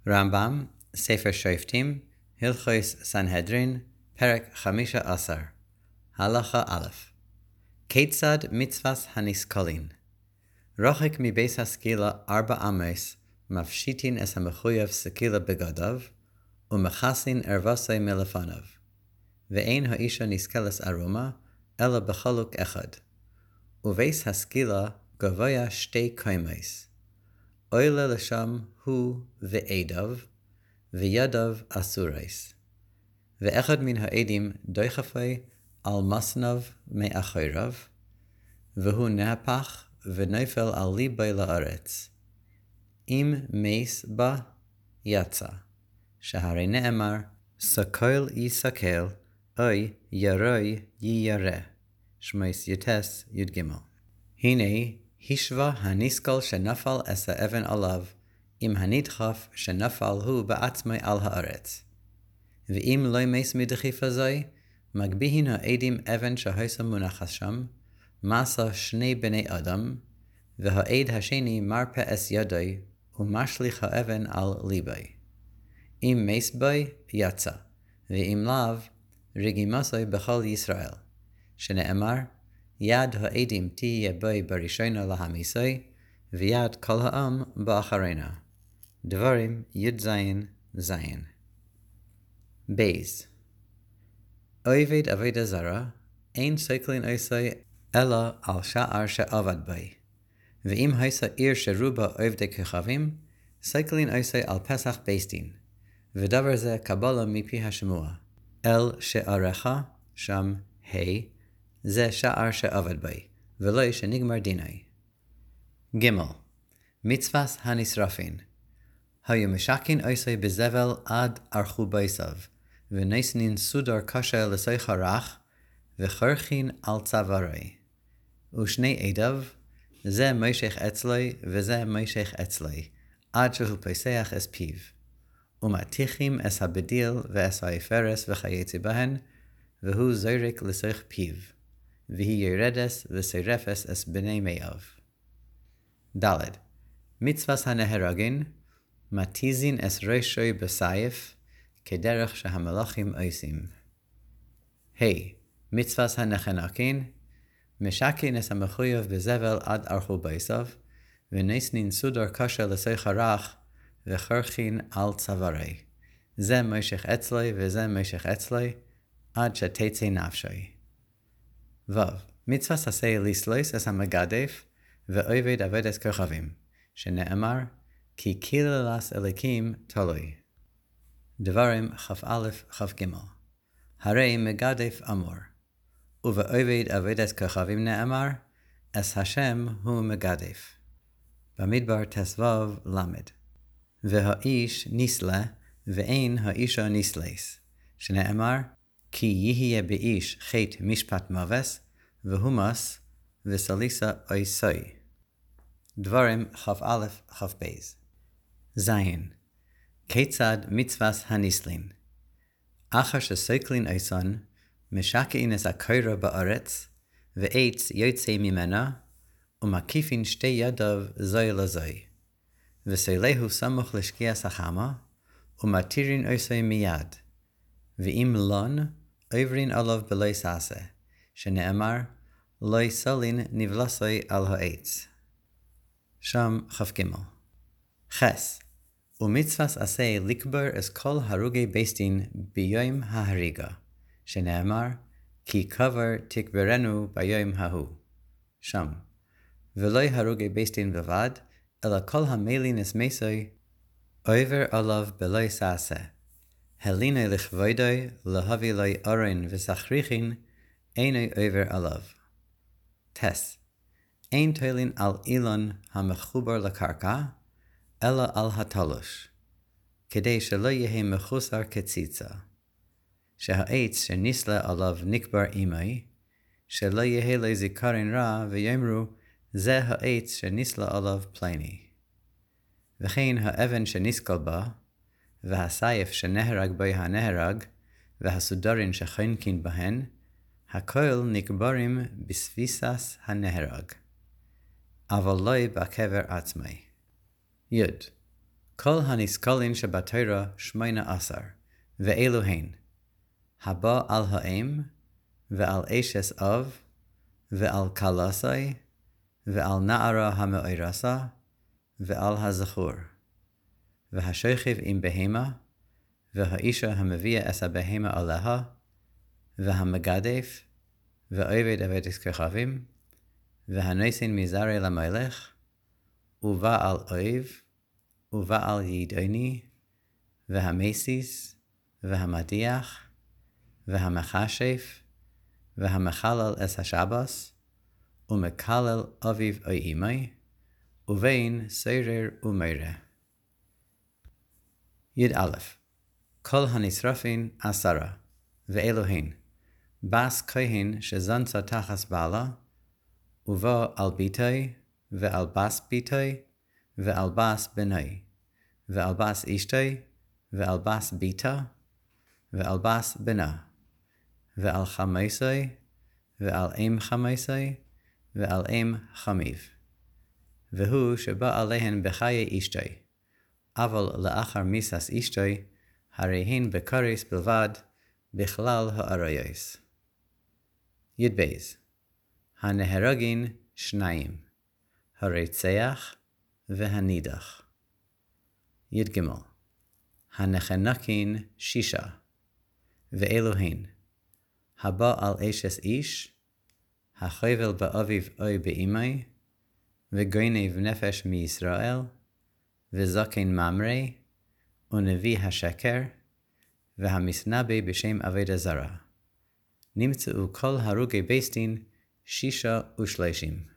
רמב"ם, ספר שופטים, הלכות סנהדרין, פרק 15, הלכה א'. כיצד מצוות הנסכלין? רחק מבית הסקילה 4 אמות, מפשיטין את המחויב סקילה בגדיו, ומכסין ערבוסי מלפניו. ואין האישה נסכלת ערומה, אלא בחלוק אחד. ובית הסקילה גבוה 2 קומות. עולה לשם הוא ועדיו, וידיו אסורייס. ואחד מן העדים דוחפי על מסניו מאחוריו, והוא נהפך ונפל על ליבי לארץ. אם מס בה יצא, שהרי נאמר, סקל יסקל, אוי ירוי יירא. שמות יטס י"ג. הנה, השווה הנסכל שנפל את האבן עליו, עם הנדחף שנפל הוא בעצמי על הארץ. ואם לא מס מדחיפה זוי, מגביהין העדים אבן שהייתה מונחת שם, מסה 2 בני אדם, והעד השני מרפא את ידי, ומשליך האבן על ליבי. אם מס בי יצא, ואם לאו, רגימסוי בכל ישראל, שנאמר, יד העדים תהיה בי בראשונה להמיסוי, ויד כל העם באחרינה. דברים י"ז זין. בייז. עובד עבודה זרה, אין סקלין עושי אלא על שער שעבד בי. ואם הייתה עיר שרובה עובדי כוכבים, סקלין עושי על פסח בייסדין. ודבר זה קבלה מפי השמוע. אל שעריך, שם זה שער שעבד בי, ולא שנגמר דיני. ג' מצוות הנשרפין. היו משקין עושי בזבל עד ערכו ביסיו, ונסנין סודר קשה לסויך הרך, וחרכין על צווארי. ושני עדיו, זה מושך אצלי וזה מושך אצלי, עד שהוא פסח את פיו. ומתיכים את הבדיל ואת האפרס וכייצא בהן, והוא זורק לסויך פיו. והיא ירדס ושרפס את בני מאיו. ד' מצוות הנהרגין, מתיזין את ראשוי בסייף, כדרך שהמלאכים עושים. מצוות הנחנקין, משקין את המחויב בזבל עד ערכו ביסיו, ונסנין סודר קשה לסויך הרך, וחרכין על צווארי. זה מושך אצלי וזה מושך אצלי, עד שתצא נפשי. מצוות עשה לסלוס את המגדף, ועובד עבודת כוכבים, שנאמר, כי קללת אלוקים תלוי. דברים כ"א כ"ג. הרי מגדף אמור, ובעובד עבודת כוכבים נאמר, את השם הוא מגדף. במדבר ט"ו למד. והאיש נסלה, ואין האישה נסלס, שנאמר, כי יהיה באיש חטא משפט מוות, והומס וסליסה עושי. דברים כ"א כ"ב. זין. כיצד מצוות הנסלין? אחר שסקלין עשן, משקעין את הקורה בארץ, ועץ יוצא ממנה, ומקיפין 2 ידיו זוי לזוי. וסלהו סמוך לשקיעת החמה, ומתירין עושי מיד. ואם לון, עוברין עליו בלא ששה, שנאמר, לא סלין נבלסוי על העץ. שם כ"ג. חס. ומצוות עשה לקבר את כל הרוגי בייסדין ביום ההריגה, שנאמר, כי קבר תקברנו ביום ההוא. שם. ולא הרוגי בייסדין בלבד, אלא כל המלין את מסוי, עובר עליו בלא ששה. הלינה לכבודו, להביא לו אורן וסחריחין, אינו עובר עליו. טס. אין תולין על אילון המחובר לקרקע, אלא על התלוש, כדי שלא יהיה מחוסר כציצה. שהעץ שנסלה עליו נקבר עמי, שלא יהיה לו זיכרון רע, ויאמרו, זה העץ שנסלה עליו פלוני. וכן האבן שנסקל בה, והסייף שנהרג בי הנהרג, והסודרים שחנקין בהן, הכל נקברים בספיסס הנהרג, אבל לא בקבר עצמי. י. כל הנסקלין שבתורה 18, ואלו הן, הבא על האם, ועל אשת אב, ועל כלסי, ועל נערה המאורסה, ועל הזכור. והשוכב עם בהמה, והאישה המביאה את הבהמה עליה, והמגדף, ועובד עבודת כוכבים, והנושאים מזרע למלך, ובעל אויב, ובעל ידוני, והמסיס, והמדיח, והמכשף, והמחלל את השבס, ומקלל אביו או אמי, ובין סורר ומורה. י"א כל הנשרפין 10, ואלו הן, בס כהן שזנצה תחת בעלה, ובא על ביתי, ועל בס ביתי, ועל בס בני, ועל בס אשתי, ועל בס ביתה, ועל בס בנה, ועל חמסי, ועל אם חמסי, ועל אם חמיו. והוא שבא עליהן בחיי אשתי, אבל לאחר מיסס אשתי, הרי הן בקריס בלבד, בכלל האריות. י"ב הנהרגין 2, הרצח והנידח. י"ג הנחנקין 6, ואלו הן, הבא על אשת איש, החובל באביו או באמי, וגונב נפש מישראל, וזקן ממרא, ונביא השקר, והמסנבא בשם עבודה זרה. נמצאו כל הרוגי בית דין 36.